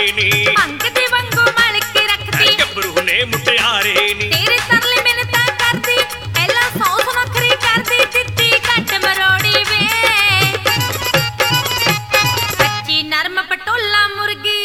नी अंग दी वांगू मल के रखदी गबरू ने मुटियारे नी तेरे तरले मिन्नता करदी एला सौ नखरी करदी दित्ती घट मरोड़ी वे कच्ची नरम पटोला मुर्गी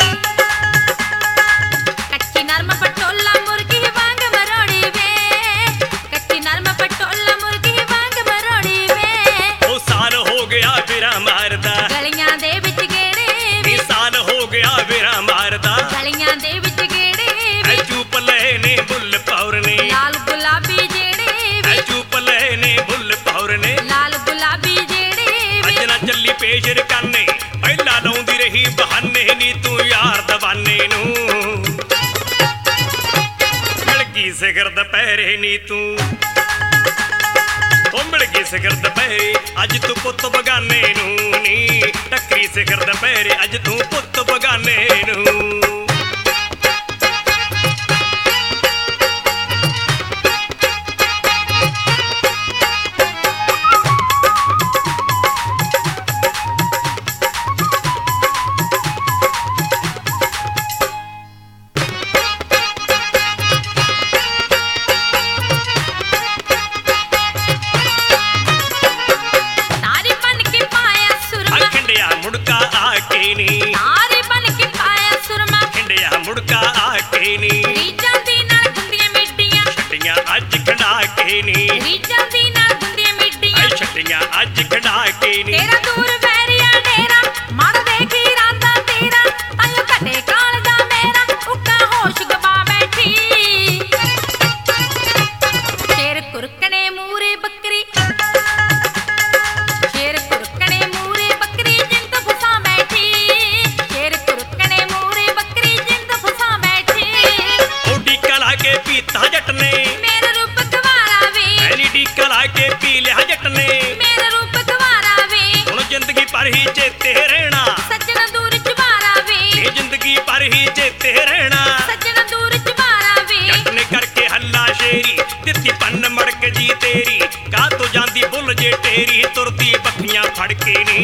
कच्ची नरम पटोला मुर्गी वांग मरोड़ी वे कच्ची नरम पटोला मुर्गी वांग मरोड़ी वे ओ साल हो गया बिरा मारदा गलियां दे विच गेड़े वे साल हो गया बिरा मारदा गलियां दे विच गेड़े वे चुप ने बुल पौर ने लाल गुलाबी जेड़े वे चुप ने बुल पौर ने लाल गुलाबी जेड़े वे अज ना चली पेशर करने पहला लाउंदी रही बहाने नी तू यार दवाने नू मिल गई सिखर दुपहरे नी तू ओ मिल गई सिखर दुपहरे अज तू पुत बगाने नू नी टकरी सिखर दुपहरे अज तू पुत बगाने नू तारी बन के पाया सुरमा खंडिया मुड़का आके नी तारी बन के पाया सुरमा खंडिया मुड़का आके नी रीजां दी नाल गुंदियां मिट्टियां छटियां अज खड़ा के नी रीजां दी नाल गुंदियां मिट्टियां छटियां अज खड़ा के नी तेरा दूर वैरिया डेरा मड़ देखी रांदा तेरा तायो घटे काल दा मेरा उक्का होश गवा बैठी शेर कुरकने मूरे बकरी शेर कुरकने मूरे बकरी जिंद फसा बैठी शेर कुरकने मूरे बकरी जिंद फसा बैठी ओडी कला के पीता जट ने मेरा रूप गवारा वे एलईडी कला के पी लिया जट ने मेरा रूप गवारा वे हुण जिंदगी पर ही चेते रहना सज्जन दूर चबारा वे ये जिंदगी पर ही चेते रहना सज्जन दूर चबारा वे जट ने करके हल्ला शेरी दित्ती पन्न मड़क जी तेरी का तो जांदी बुल जे तेरी तुरती बखियां फड़ के नी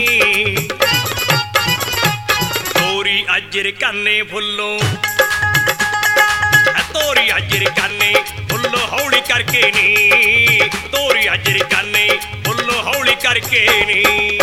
तोरी अजर काने फुल्लों तोरी अजर काने फुल्लो हौली करके नी तोरी अजर काने फुल्लो हौली करके नी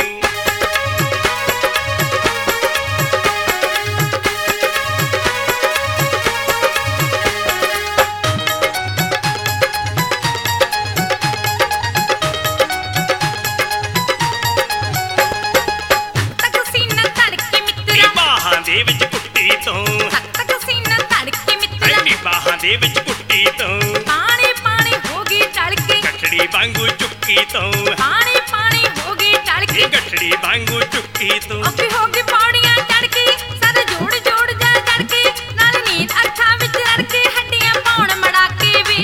तक सीना धड़के नी मित्रा बाहां दे विच कुट्टी तो तक सीना धड़के मित्रा नी बाहां दे विच कुट्टी तो पानी पानी होगी टड़के गठड़ी वांगू चुक्की तो पानी पानी होगी टड़के गठड़ी वांगू चुक्की तो अभी होगी पौड़ियां चढ़के सर जोड़ जोड़ जा चढ़के नाल नींद अखां विच लड़के हड्डियां पाउण मड़ाके वे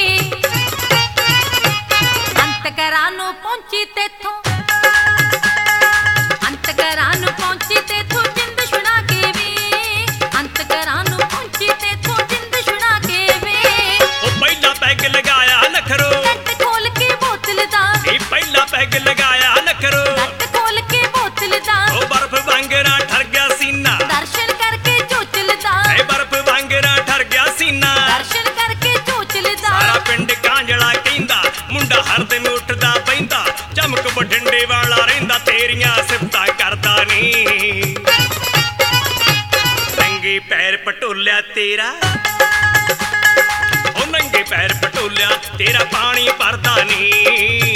अंत घरां नूं पहुंची तेथों अंत घरां नूं पहुंची तेथों जिंद छुड़ा के वे अंत घरां नूं पहुंची तेथों जिंद छुड़ा के वे ओ पहला पैग लगाया नखरो नट खोल के बोतल दा नी पहला पैग लगाया नखरो नट खोल के बोतल दा ओ बर्फ वांगरा ठर गया सीना दर्शन करके चोचल दा ए बर्फ वांगरा ठर गया सीना दर्शन करके चोचल दा सारा पिंड कांजला कहंदा मुंडा हर दिन उठदा पैंदा चमक बठिंडे वाला रहिंदा तेरियां सिफतां करदा नी नंगे पैर पटोलिया तेरा ओ नंगे पैर पटोलिया तेरा पानी भरदा नी